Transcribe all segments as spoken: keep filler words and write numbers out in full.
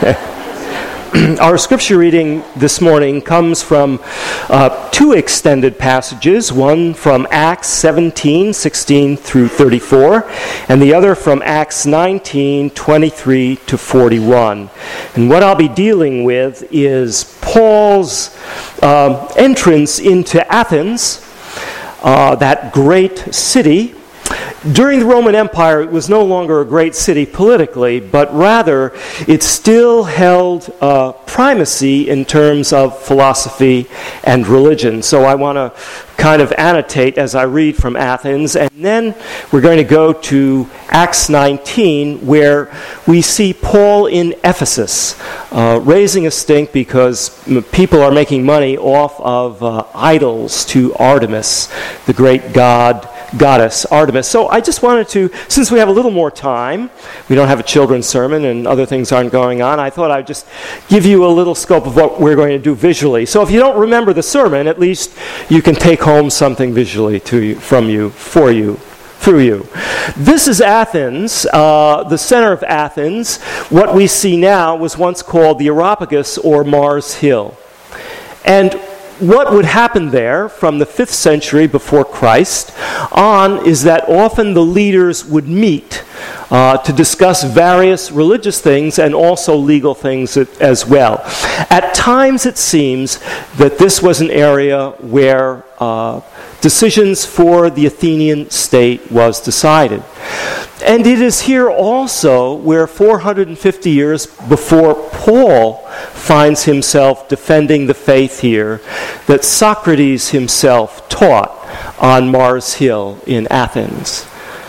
Our scripture reading this morning comes from uh, two extended passages, one from Acts seventeen, sixteen through thirty-four, and the other from Acts nineteen, twenty-three to forty-one. And what I'll be dealing with is Paul's uh, entrance into Athens, uh, that great city. During the Roman Empire, it was no longer a great city politically, but rather it still held uh, primacy in terms of philosophy and religion. So I want to kind of annotate as I read from Athens, and then we're going to go to Acts nineteen, where we see Paul in Ephesus, uh, raising a stink because people are making money off of uh, idols to Artemis, the great god, goddess Artemis. So I just wanted to, since we have a little more time, we don't have a children's sermon and other things aren't going on, I thought I'd just give you a little scope of what we're going to do visually. So if you don't remember the sermon, at least you can take home something visually to you, from you, for you, through you. This is Athens, uh, the center of Athens. What we see now was once called the Areopagus or Mars Hill. And what would happen there from the fifth century before Christ on is that often the leaders would meet uh, to discuss various religious things and also legal things as well. At times it seems that this was an area where uh, decisions for the Athenian state was decided. And it is here also where four hundred fifty years before Paul finds himself defending the faith here that Socrates himself taught on Mars Hill in Athens.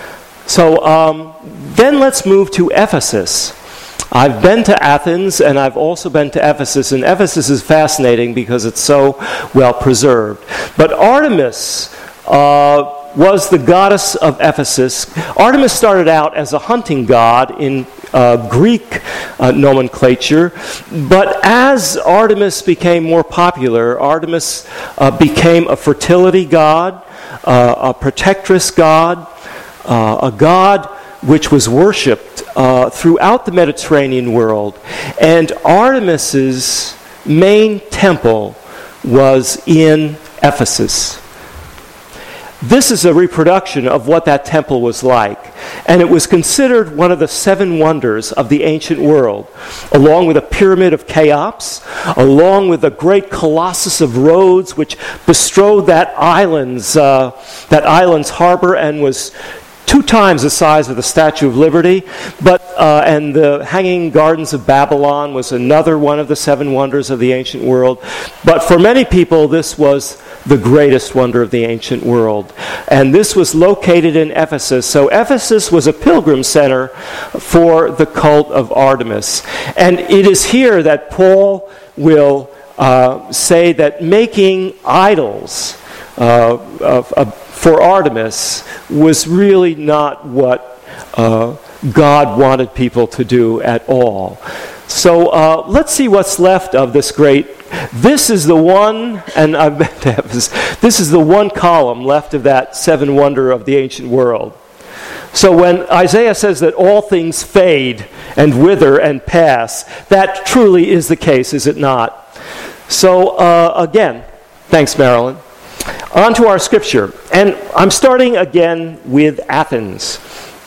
So um, then let's move to Ephesus. I've been to Athens and I've also been to Ephesus, and Ephesus is fascinating because it's so well preserved. But Artemis uh, was the goddess of Ephesus. Artemis started out as a hunting god in uh, Greek uh, nomenclature, but as Artemis became more popular, Artemis uh, became a fertility god, uh, a protectress god, uh, a god which was worshipped uh, throughout the Mediterranean world. And Artemis's main temple was in Ephesus. This is a reproduction of what that temple was like. And it was considered one of the seven wonders of the ancient world, along with a pyramid of Cheops, along with the great colossus of Rhodes, which bestrode that island's, uh, that island's harbor and was two times the size of the Statue of Liberty. But uh, and the Hanging Gardens of Babylon was another one of the seven wonders of the ancient world. But for many people, this was the greatest wonder of the ancient world. And this was located in Ephesus. So Ephesus was a pilgrim center for the cult of Artemis. And it is here that Paul will uh, say that making idols uh, of, of, for Artemis was really not what uh, God wanted people to do at all. So uh, let's see what's left of this great. This is the one, and I've been to Ephesus, this is the one column left of that seven wonder of the ancient world. So when Isaiah says that all things fade and wither and pass, that truly is the case, is it not? So uh, again, thanks, Marilyn. On to our scripture. And I'm starting again with Athens.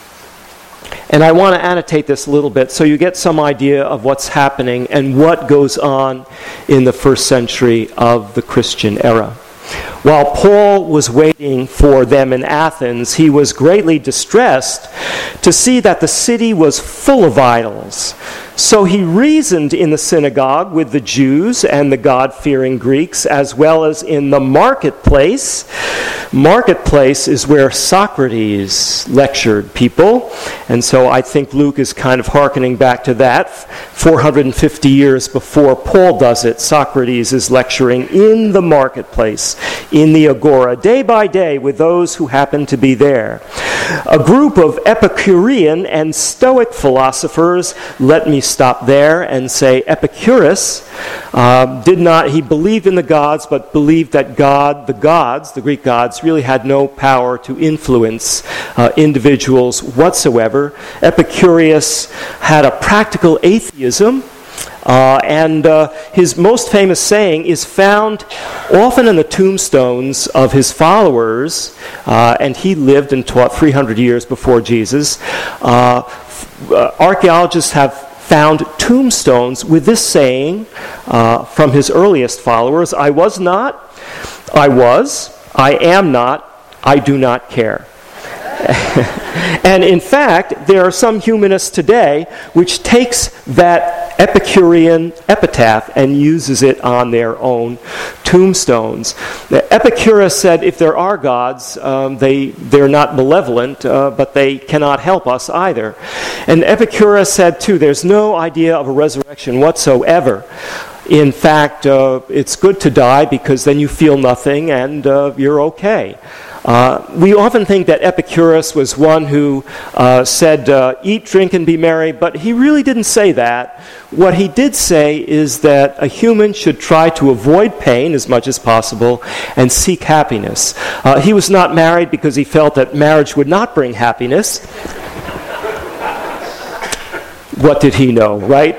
And I want to annotate this a little bit so you get some idea of what's happening and what goes on in the first century of the Christian era. While Paul was waiting for them in Athens, he was greatly distressed to see that the city was full of idols. So he reasoned in the synagogue with the Jews and the God-fearing Greeks, as well as in the marketplace. Marketplace is where Socrates lectured people, and so I think Luke is kind of hearkening back to that. four hundred fifty years before Paul does it, Socrates is lecturing in the marketplace, in the agora, day by day with those who happen to be there. A group of Epicurean and Stoic philosophers, let me stop there and say Epicurus uh, did not, he believed in the gods, but believed that God, the gods, the Greek gods, really had no power to influence uh, individuals whatsoever. Epicurus had a practical atheism. Uh, and uh, his most famous saying is found often in the tombstones of his followers, uh, and he lived and taught three hundred years before Jesus. Uh, f- uh, archaeologists have found tombstones with this saying uh, from his earliest followers: I was not, I was, I am not, I do not care. And in fact, there are some humanists today which takes that Epicurean epitaph and uses it on their own tombstones. Epicurus said if there are gods, um, they, they're not malevolent, uh, but they cannot help us either. And Epicurus said too, there's no idea of a resurrection whatsoever. In fact, uh, it's good to die because then you feel nothing and uh, you're okay. Uh, we often think that Epicurus was one who uh, said, uh, eat, drink, and be merry, but he really didn't say that. What he did say is that a human should try to avoid pain as much as possible and seek happiness. Uh, he was not married because he felt that marriage would not bring happiness. What did he know, right?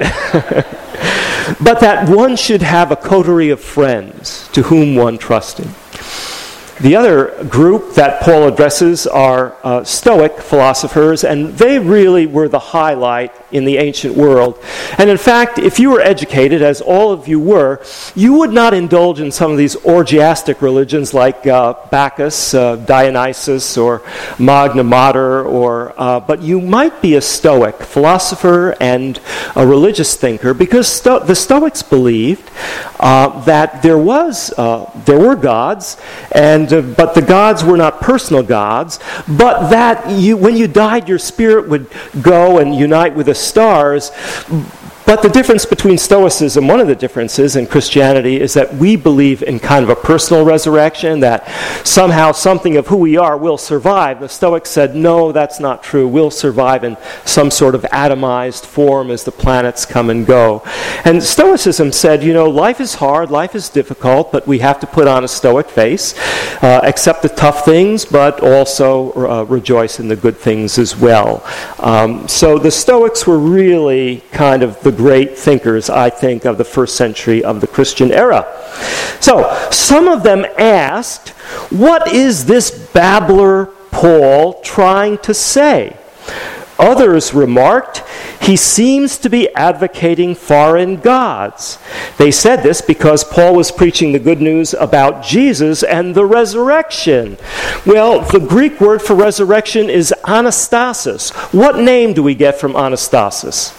But that one should have a coterie of friends to whom one trusted. The other group that Paul addresses are uh, Stoic philosophers, and they really were the highlight in the ancient world. And in fact, if you were educated, as all of you were, you would not indulge in some of these orgiastic religions like uh, Bacchus, uh, Dionysus, or Magna Mater, or, uh, but you might be a Stoic philosopher and a religious thinker, because Sto- the Stoics believed uh, that there was, uh, there were gods, and Uh, but the gods were not personal gods, but that you, when you died, your spirit would go and unite with the stars. But the difference between Stoicism, one of the differences in Christianity, is that we believe in kind of a personal resurrection, that somehow something of who we are will survive. The Stoics said, no, that's not true. We'll survive in some sort of atomized form as the planets come and go. And Stoicism said, you know, life is hard, life is difficult, but we have to put on a Stoic face, uh, accept the tough things, but also uh, rejoice in the good things as well. Um, so the Stoics were really kind of the great thinkers, I think, of the first century of the Christian era. So, some of them asked, what is this babbler Paul trying to say? Others remarked, he seems to be advocating foreign gods. They said this because Paul was preaching the good news about Jesus and the resurrection. Well, the Greek word for resurrection is anastasis. What name do we get from anastasis?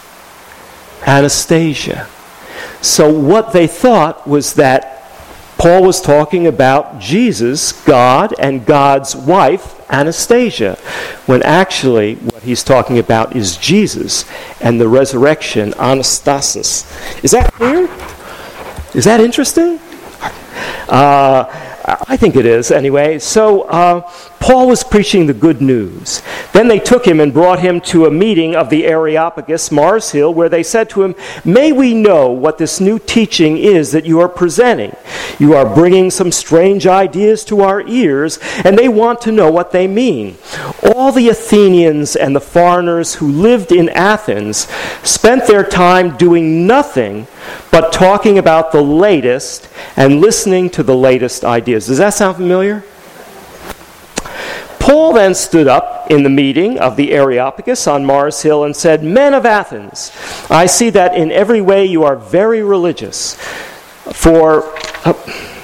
Anastasia. So what they thought was that Paul was talking about Jesus, God, and God's wife, Anastasia, when actually what he's talking about is Jesus and the resurrection, anastasis. Is that clear? Is that interesting? Uh, I think it is, anyway. So uh, Paul was preaching the good news. Then they took him and brought him to a meeting of the Areopagus, Mars Hill, where they said to him, may we know what this new teaching is that you are presenting? You are bringing some strange ideas to our ears, and they want to know what they mean. All the Athenians and the foreigners who lived in Athens spent their time doing nothing but talking about the latest and listening to the latest ideas. Does that sound familiar? Paul then stood up in the meeting of the Areopagus on Mars Hill and said, men of Athens, I see that in every way you are very religious. For... Uh,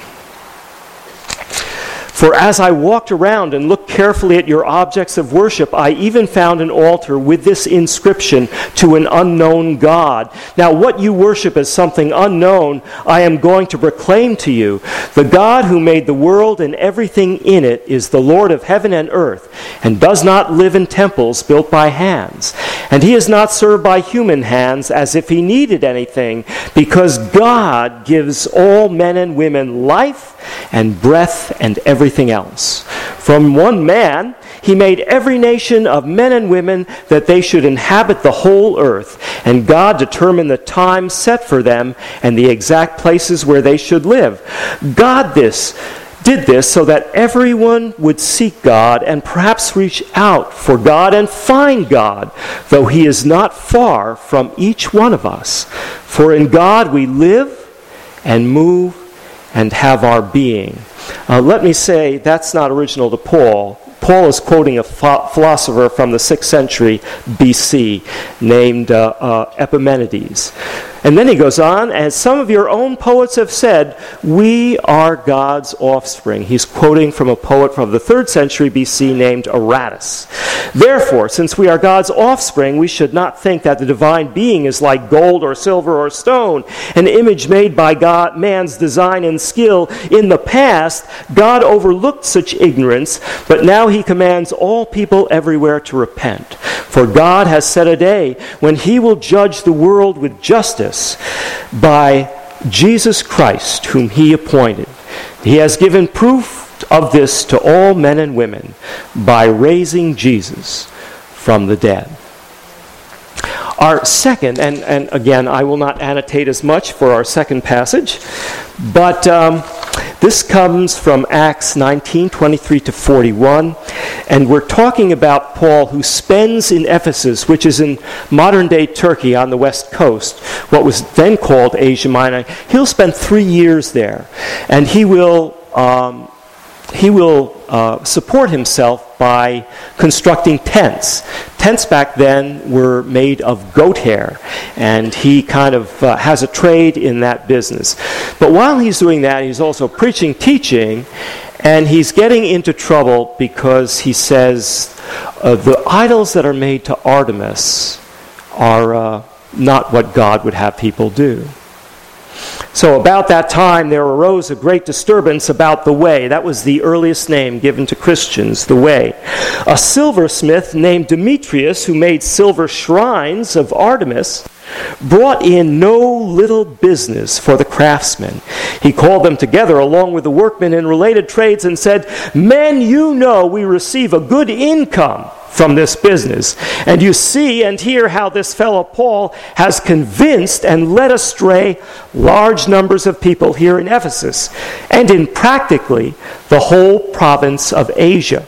For as I walked around and looked carefully at your objects of worship, I even found an altar with this inscription, to an unknown God. Now what you worship as something unknown, I am going to proclaim to you. The God who made the world and everything in it is the Lord of heaven and earth, and does not live in temples built by hands. And he is not served by human hands as if he needed anything, because God gives all men and women life and breath and everything else. From one man, he made every nation of men and women that they should inhabit the whole earth. And God determined the time set for them and the exact places where they should live. God this did this so that everyone would seek God and perhaps reach out for God and find God, though he is not far from each one of us. For in God we live and move and have our being. Uh, let me say, that's not original to Paul. Paul is quoting a ph- philosopher from the sixth century B C named uh, uh, Epimenides. And then he goes on, as some of your own poets have said, we are God's offspring. He's quoting from a poet from the third century B C named Aratus. Therefore, since we are God's offspring, we should not think that the divine being is like gold or silver or stone, an image made by God, man's design and skill. In the past, God overlooked such ignorance, but now he commands all people everywhere to repent. For God has set a day when he will judge the world with justice by Jesus Christ, whom he appointed. He has given proof of this to all men and women by raising Jesus from the dead. Our second, and, and again, I will not annotate as much for our second passage, but um, this comes from Acts nineteen, twenty-three to forty-one, and we're talking about Paul, who spends in Ephesus, which is in modern-day Turkey on the west coast, what was then called Asia Minor. He'll spend three years there, and he will um, he will uh, support himself by constructing tents. Tents back then were made of goat hair, and he kind of uh, has a trade in that business. But while he's doing that, he's also preaching, teaching, and he's getting into trouble because he says uh, the idols that are made to Artemis are uh, not what God would have people do. So about that time, there arose a great disturbance about the Way. That was the earliest name given to Christians, the Way. A silversmith named Demetrius, who made silver shrines of Artemis, brought in no little business for the craftsmen. He called them together along with the workmen in related trades and said, "Men, you know we receive a good income from this business. And you see and hear how this fellow Paul has convinced and led astray large numbers of people here in Ephesus and in practically the whole province of Asia.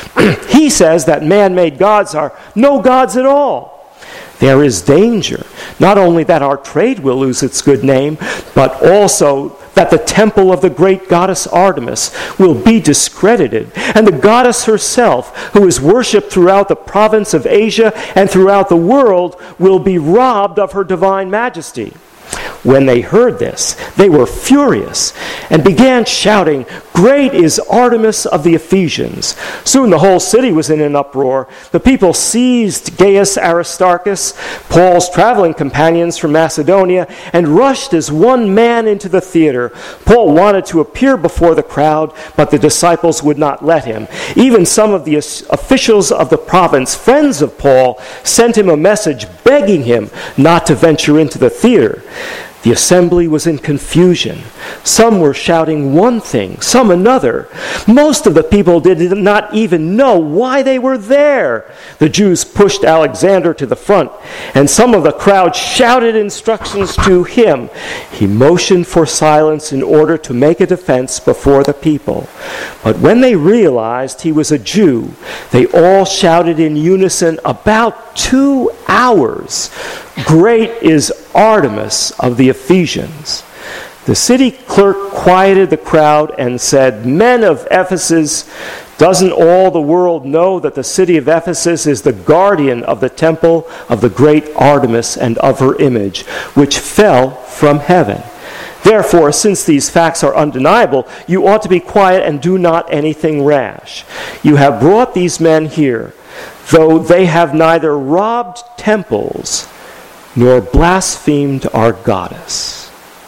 He says that man-made gods are no gods at all. There is danger, not only that our trade will lose its good name, but also that the temple of the great goddess Artemis will be discredited, and the goddess herself, who is worshipped throughout the province of Asia and throughout the world, will be robbed of her divine majesty." When they heard this, they were furious and began shouting, "Great is Artemis of the Ephesians!" Soon the whole city was in an uproar. The people seized Gaius Aristarchus, Paul's traveling companions from Macedonia, and rushed as one man into the theater. Paul wanted to appear before the crowd, but the disciples would not let him. Even some of the officials of the province, friends of Paul, sent him a message begging him not to venture into the theater. The assembly was in confusion. Some were shouting one thing, some another. Most of the people did not even know why they were there. The Jews pushed Alexander to the front, and some of the crowd shouted instructions to him. He motioned for silence in order to make a defense before the people. But when they realized he was a Jew, they all shouted in unison about two hours, "Great is Artemis of the Ephesians." The city clerk quieted the crowd and said, "Men of Ephesus, doesn't all the world know that the city of Ephesus is the guardian of the temple of the great Artemis and of her image, which fell from heaven? Therefore, since these facts are undeniable, you ought to be quiet and do not anything rash. You have brought these men here, though they have neither robbed temples nor blasphemed our goddess."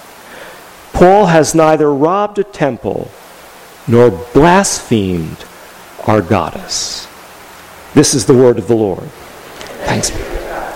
Paul has neither robbed a temple nor blasphemed our goddess. This is the word of the Lord. Thanks be.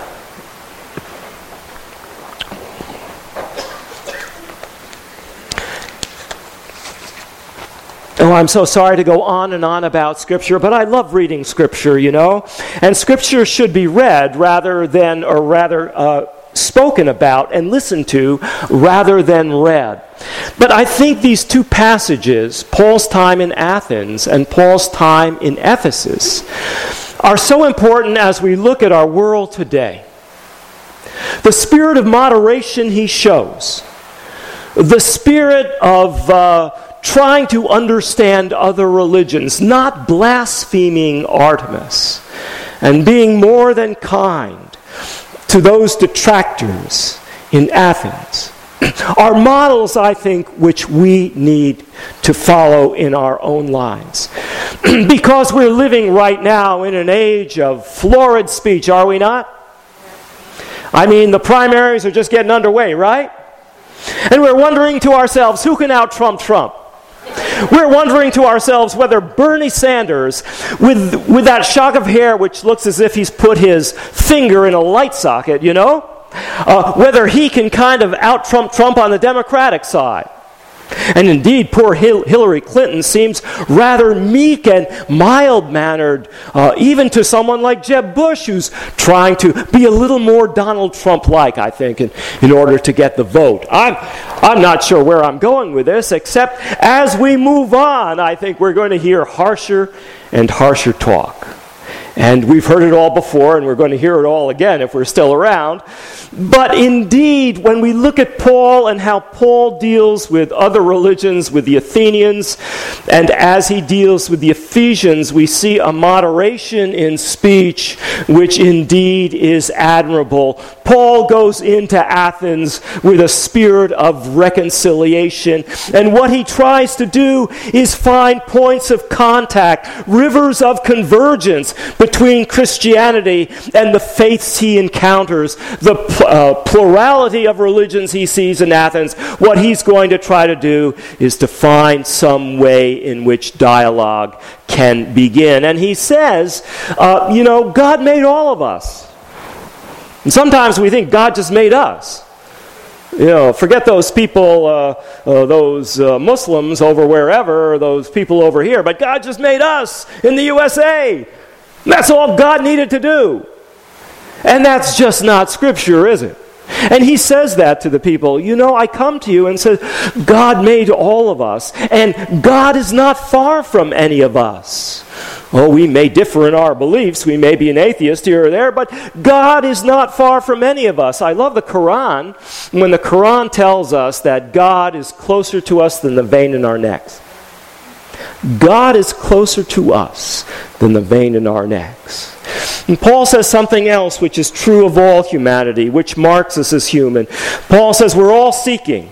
Oh, I'm so sorry to go on and on about Scripture, but I love reading Scripture, you know. And Scripture should be read rather than, or rather, uh, spoken about and listened to rather than read. But I think these two passages, Paul's time in Athens and Paul's time in Ephesus, are so important as we look at our world today. The spirit of moderation he shows, the spirit of uh, trying to understand other religions, not blaspheming Artemis, and being more than kind to those detractors in Athens, are models, I think, which we need to follow in our own lives. Because we're living right now in an age of florid speech, are we not? I mean, the primaries are just getting underway, right? And we're wondering to ourselves, who can out-Trump Trump? We're wondering to ourselves whether Bernie Sanders, with, with that shock of hair which looks as if he's put his finger in a light socket, you know, uh, whether he can kind of out-Trump Trump on the Democratic side. And indeed, poor Hil- Hillary Clinton seems rather meek and mild-mannered, uh, even to someone like Jeb Bush, who's trying to be a little more Donald Trump-like, I think, in, in order to get the vote. I'm, I'm not sure where I'm going with this, except as we move on, I think we're going to hear harsher and harsher talk. And we've heard it all before, and we're going to hear it all again if we're still around. But indeed, when we look at Paul and how Paul deals with other religions, with the Athenians, and as he deals with the Ephesians, we see a moderation in speech which indeed is admirable. Paul goes into Athens with a spirit of reconciliation, and what he tries to do is find points of contact, rivers of convergence between Christianity and the faiths he encounters, the uh, plurality of religions he sees in Athens. What he's going to try to do is to find some way in which dialogue can begin. And he says, uh, you know, God made all of us. And sometimes we think God just made us. You know, forget those people, uh, uh, those uh, Muslims over wherever, or those people over here, but God just made us in the U S A. That's all God needed to do. And that's just not Scripture, is it? And he says that to the people. You know, I come to you and say, God made all of us, and God is not far from any of us. Oh, we may differ in our beliefs. We may be an atheist here or there, but God is not far from any of us. I love the Quran when the Quran tells us that God is closer to us than the vein in our necks. God is closer to us than the vein in our necks. And Paul says something else which is true of all humanity, which marks us as human. Paul says we're all seeking.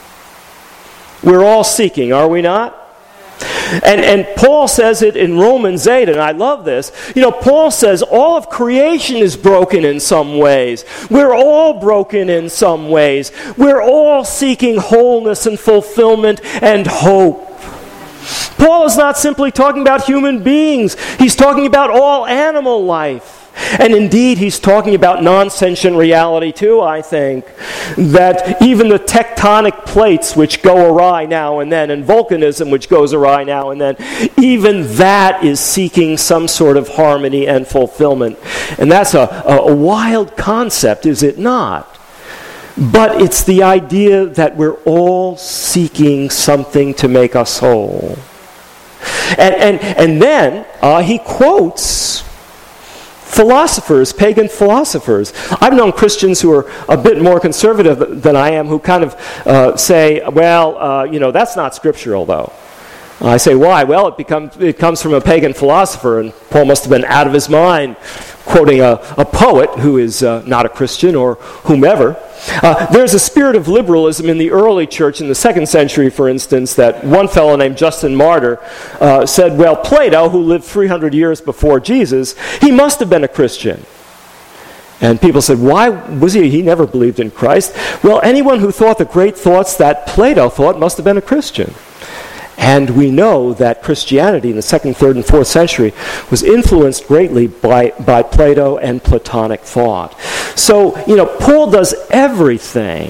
We're all seeking, are we not? And, and Paul says it in Romans eight, and I love this. You know, Paul says all of creation is broken in some ways. We're all broken in some ways. We're all seeking wholeness and fulfillment and hope. Paul is not simply talking about human beings. He's talking about all animal life. And indeed, he's talking about non-sentient reality too, I think. That even the tectonic plates which go awry now and then, and volcanism which goes awry now and then, even that is seeking some sort of harmony and fulfillment. And that's a, a, a wild concept, is it not? But it's the idea that we're all seeking something to make us whole. And, and, and then uh, he quotes philosophers, pagan philosophers. I've known Christians who are a bit more conservative than I am who kind of uh, say, well, uh, you know, that's not scriptural, though. I say, why? Well, it becomes it comes from a pagan philosopher, and Paul must have been out of his mind quoting a, a poet who is uh, not a Christian or whomever. Uh, there's a spirit of liberalism in the early church in the second century, for instance, that one fellow named Justin Martyr uh, said, well, Plato, who lived three hundred years before Jesus, he must have been a Christian. And people said, why was he? He never believed in Christ. Well, anyone who thought the great thoughts that Plato thought must have been a Christian. And we know that Christianity in the second, third, and fourth century was influenced greatly by, by Plato and Platonic thought. So, you know, Paul does everything,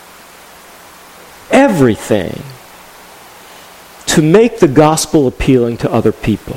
everything to make the gospel appealing to other people.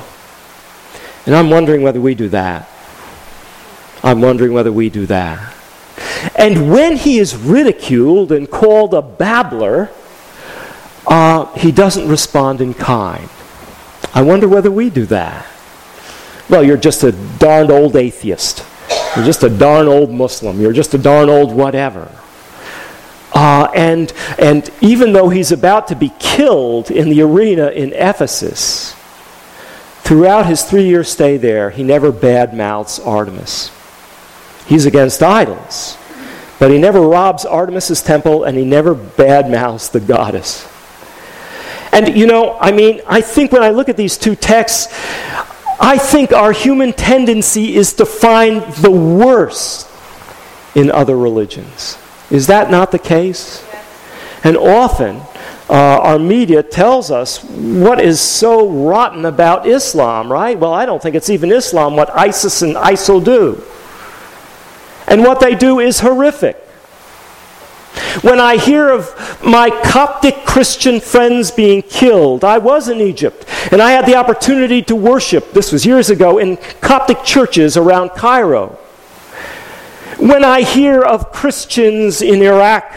And I'm wondering whether we do that. I'm wondering whether we do that. And when he is ridiculed and called a babbler, uh, he doesn't respond in kind. I wonder whether we do that. Well, you're just a darned old atheist. You're just a darn old Muslim. You're just a darn old whatever. Uh, and, and even though he's about to be killed in the arena in Ephesus, throughout his three-year stay there, he never badmouths Artemis. He's against idols, but he never robs Artemis's temple, and he never badmouths the goddess. And, you know, I mean, I think when I look at these two texts, I think our human tendency is to find the worst in other religions. Is that not the case? And often, uh, our media tells us what is so rotten about Islam, right? Well, I don't think it's even Islam what ISIS and ISIL do. And what they do is horrific. When I hear of my Coptic Christian friends being killed, I was in Egypt, and I had the opportunity to worship, this was years ago, in Coptic churches around Cairo. When I hear of Christians in Iraq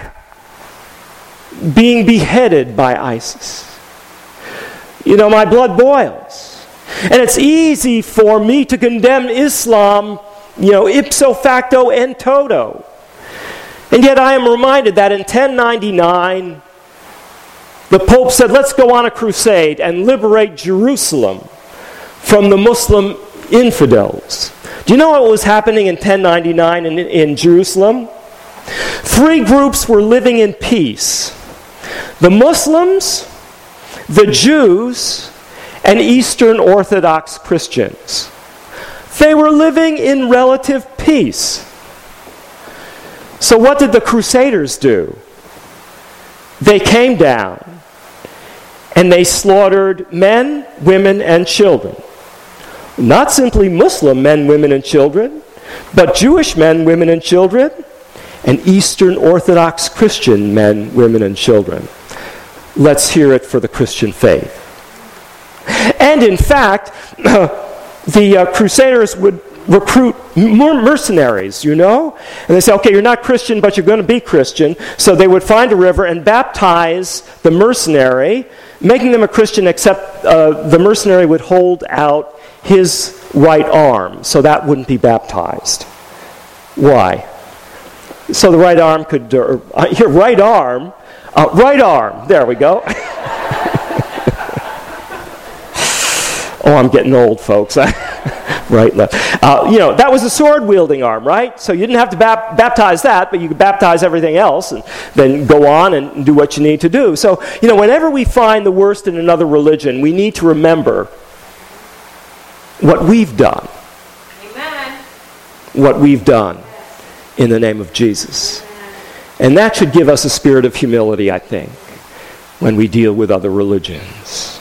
being beheaded by ISIS, you know, my blood boils. And it's easy for me to condemn Islam, you know, ipso facto en toto. And yet I am reminded that in ten ninety-nine, the Pope said, let's go on a crusade and liberate Jerusalem from the Muslim infidels. Do you know what was happening in ten ninety-nine in, in Jerusalem? Three groups were living in peace. The Muslims, the Jews, and Eastern Orthodox Christians. They were living in relative peace. So what did the Crusaders do? They came down and they slaughtered men, women, and children. Not simply Muslim men, women, and children, but Jewish men, women, and children, and Eastern Orthodox Christian men, women, and children. Let's hear it for the Christian faith. And in fact, the uh, Crusaders would recruit more mercenaries, you know? And they say, okay, you're not Christian, but you're going to be Christian. So they would find a river and baptize the mercenary, making them a Christian, except uh, the mercenary would hold out his right arm, so that wouldn't be baptized. Why? So the right arm could, uh, your right arm, uh, right arm, there we go. Oh, I'm getting old, folks. Right, left. Uh, you know, that was a sword-wielding arm, right? So you didn't have to bap- baptize that, but you could baptize everything else and then go on and do what you need to do. So, you know, whenever we find the worst in another religion, we need to remember what we've done. Amen. What we've done in the name of Jesus. And that should give us a spirit of humility, I think, when we deal with other religions.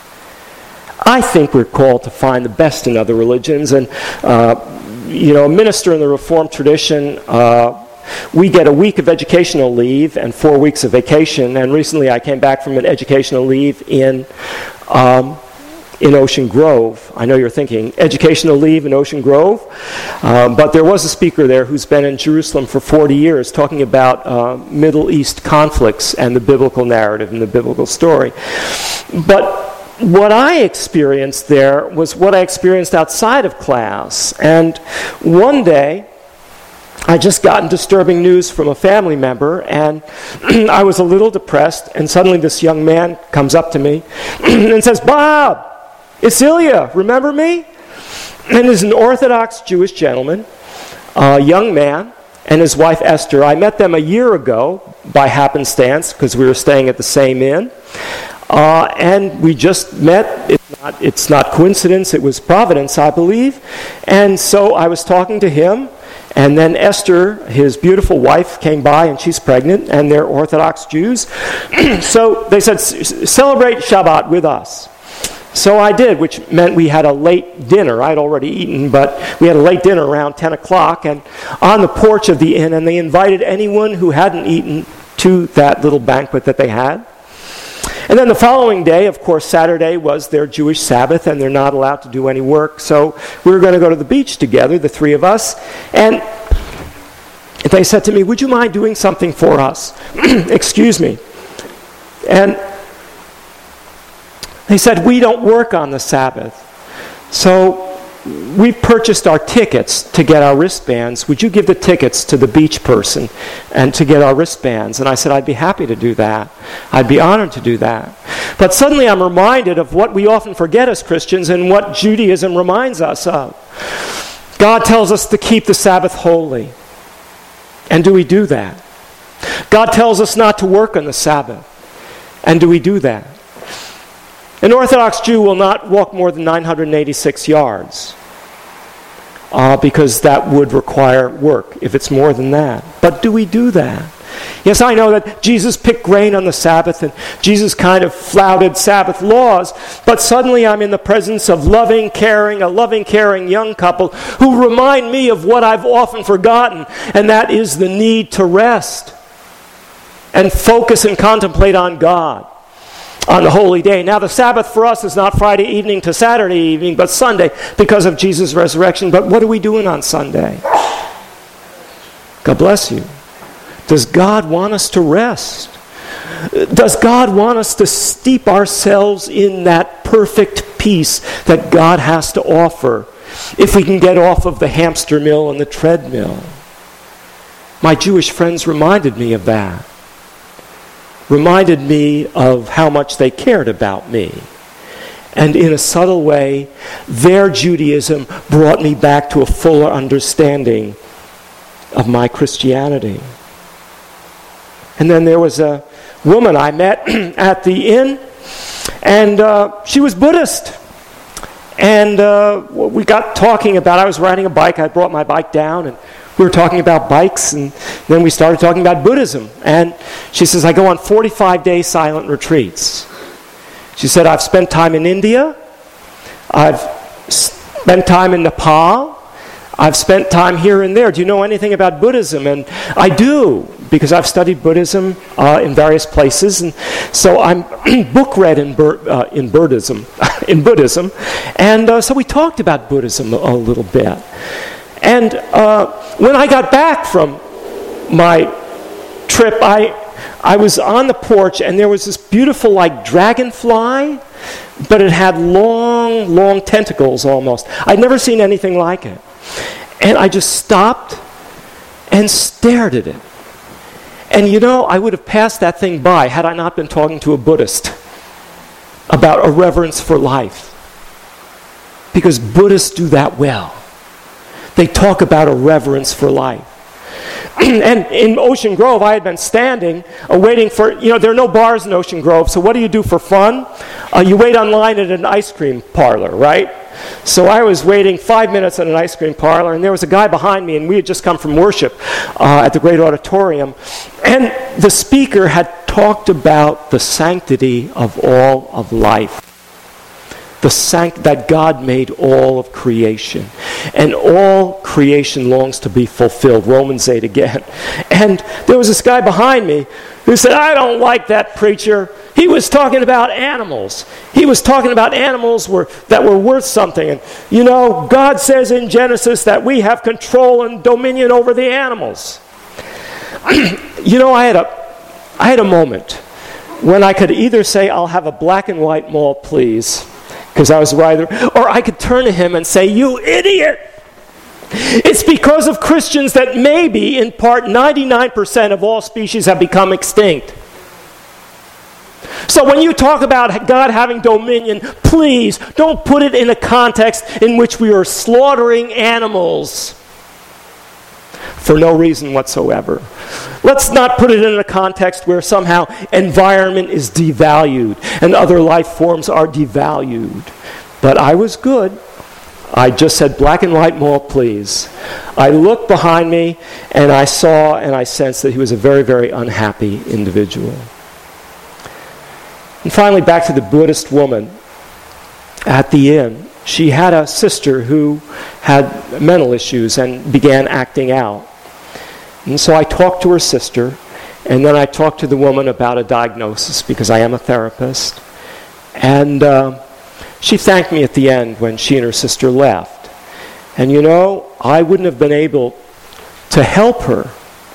I think we're called to find the best in other religions. And, uh, you know, a minister in the Reformed tradition, uh, we get a week of educational leave and four weeks of vacation. And recently I came back from an educational leave in um, in Ocean Grove. I know you're thinking, educational leave in Ocean Grove? Um, but there was a speaker there who's been in Jerusalem for forty years talking about uh, Middle East conflicts and the biblical narrative and the biblical story. But what I experienced there was what I experienced outside of class. And one day, I just gotten disturbing news from a family member, and I was a little depressed, and suddenly this young man comes up to me and says, "Bob, it's Ilya, remember me?" And he's an Orthodox Jewish gentleman, a young man, and his wife Esther. I met them a year ago by happenstance because we were staying at the same inn. Uh, and we just met. It's not, it's not coincidence, it was providence, I believe. And so I was talking to him, and then Esther, his beautiful wife, came by, and she's pregnant, and they're Orthodox Jews. So they said, celebrate Shabbat with us. So I did, which meant we had a late dinner. I'd already eaten, but we had a late dinner around ten o'clock, and on the porch of the inn, and they invited anyone who hadn't eaten to that little banquet that they had. And then the following day, of course, Saturday was their Jewish Sabbath, and they're not allowed to do any work. So we were going to go to the beach together, the three of us. And at they said to me, would you mind doing something for us? Excuse me. And they said, we don't work on the Sabbath. So we've purchased our tickets to get our wristbands. Would you give the tickets to the beach person and to get our wristbands? And I said, I'd be happy to do that. I'd be honored to do that. But suddenly I'm reminded of what we often forget as Christians and what Judaism reminds us of. God tells us to keep the Sabbath holy. And do we do that? God tells us not to work on the Sabbath. And do we do that? An Orthodox Jew will not walk more than nine hundred eighty-six yards uh, because that would require work if it's more than that. But do we do that? Yes, I know that Jesus picked grain on the Sabbath and Jesus kind of flouted Sabbath laws, but suddenly I'm in the presence of loving, caring, a loving, caring young couple who remind me of what I've often forgotten, and that is the need to rest and focus and contemplate on God on the holy day. Now, the Sabbath for us is not Friday evening to Saturday evening, but Sunday because of Jesus' resurrection. But what are we doing on Sunday? God bless you. Does God want us to rest? Does God want us to steep ourselves in that perfect peace that God has to offer if we can get off of the hamster mill and the treadmill? My Jewish friends reminded me of that. Reminded me of how much they cared about me. And in a subtle way, their Judaism brought me back to a fuller understanding of my Christianity. And then there was a woman I met at the inn, and uh, she was Buddhist. And uh, we got talking about, I was riding a bike, I brought my bike down, and we were talking about bikes, and then we started talking about Buddhism. And she says, I go on forty-five day silent retreats. She said, I've spent time in India. I've spent time in Nepal. I've spent time here and there. Do you know anything about Buddhism? And I do, because I've studied Buddhism uh, in various places. And so I'm book read in, Bur- uh, in Buddhism. in Buddhism. And uh, so we talked about Buddhism a, a little bit. And uh, when I got back from my trip, I I was on the porch, and there was this beautiful, like, dragonfly, but it had long, long tentacles almost. I'd never seen anything like it. And I just stopped and stared at it. And you know, I would have passed that thing by had I not been talking to a Buddhist about a reverence for life. Because Buddhists do that well. They talk about a reverence for life. And in Ocean Grove, I had been standing, uh, waiting for, you know, there are no bars in Ocean Grove, so what do you do for fun? Uh, you wait online at an ice cream parlor, right? So I was waiting five minutes at an ice cream parlor, and there was a guy behind me, and we had just come from worship uh, at the great auditorium. And the speaker had talked about the sanctity of all of life. The sanct- that God made all of creation. And all creation longs to be fulfilled. Romans eight again. And there was this guy behind me who said, I don't like that preacher. He was talking about animals. He was talking about animals were, that were worth something. And, you know, God says in Genesis that we have control and dominion over the animals. You know, I had a, I had a moment when I could either say, I'll have a black and white mall, please, because I was rather, or I could turn to him and say, you idiot! It's because of Christians that maybe, in part, ninety-nine percent of all species have become extinct. So when you talk about God having dominion, please don't put it in a context in which we are slaughtering animals for no reason whatsoever. Let's not put it in a context where somehow environment is devalued and other life forms are devalued. But I was good. I just said, black and white mall, please. I looked behind me, and I saw and I sensed that he was a very, very unhappy individual. And finally, back to the Buddhist woman at the inn. She had a sister who had mental issues and began acting out. And so I talked to her sister, and then I talked to the woman about a diagnosis, because I am a therapist. And uh, she thanked me at the end when she and her sister left. And you know, I wouldn't have been able to help her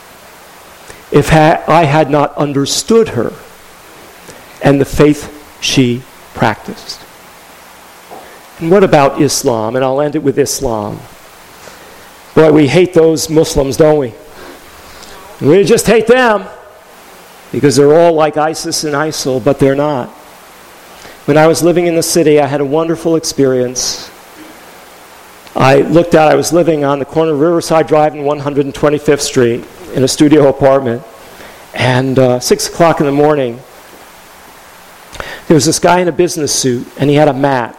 if ha- I had not understood her and the faith she practiced. And what about Islam? And I'll end it with Islam. Boy, we hate those Muslims, don't we? We just hate them because they're all like ISIS and ISIL, but they're not. When I was living in the city, I had a wonderful experience. I looked out, I was living on the corner of Riverside Drive and one hundred twenty-fifth Street in a studio apartment. And uh, six o'clock in the morning, there was this guy in a business suit, and he had a mat.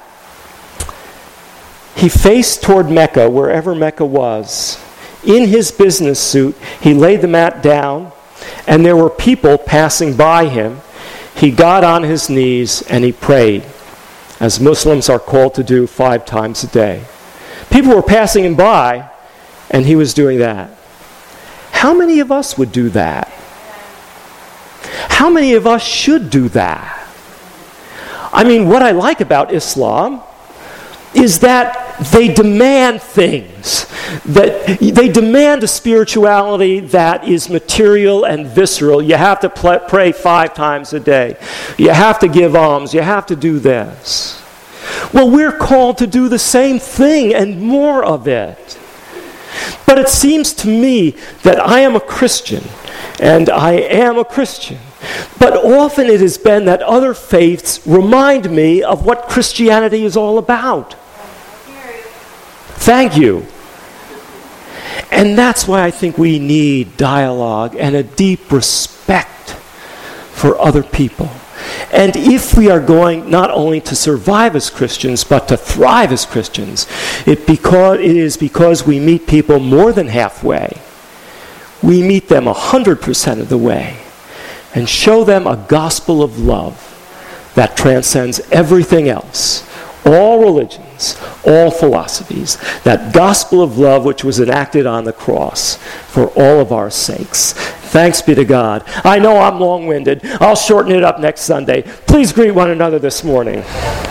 He faced toward Mecca, wherever Mecca was. In his business suit, he laid the mat down, and there were people passing by him. He got on his knees, and he prayed, as Muslims are called to do five times a day. People were passing him by, and he was doing that. How many of us would do that? How many of us should do that? I mean, what I like about Islam is that they demand things. That they demand a spirituality that is material and visceral. You have to pl- pray five times a day. You have to give alms. You have to do this. Well, we're called to do the same thing and more of it. But it seems to me that I am a Christian, and I am a Christian. But often it has been that other faiths remind me of what Christianity is all about. Thank you. And that's why I think we need dialogue and a deep respect for other people. And if we are going not only to survive as Christians, but to thrive as Christians, it, because, it is because we meet people more than halfway. We meet them one hundred percent of the way and show them a gospel of love that transcends everything else, all religions, all philosophies, that gospel of love which was enacted on the cross for all of our sakes. Thanks be to God. I know I'm long-winded. I'll shorten it up next Sunday. Please greet one another this morning.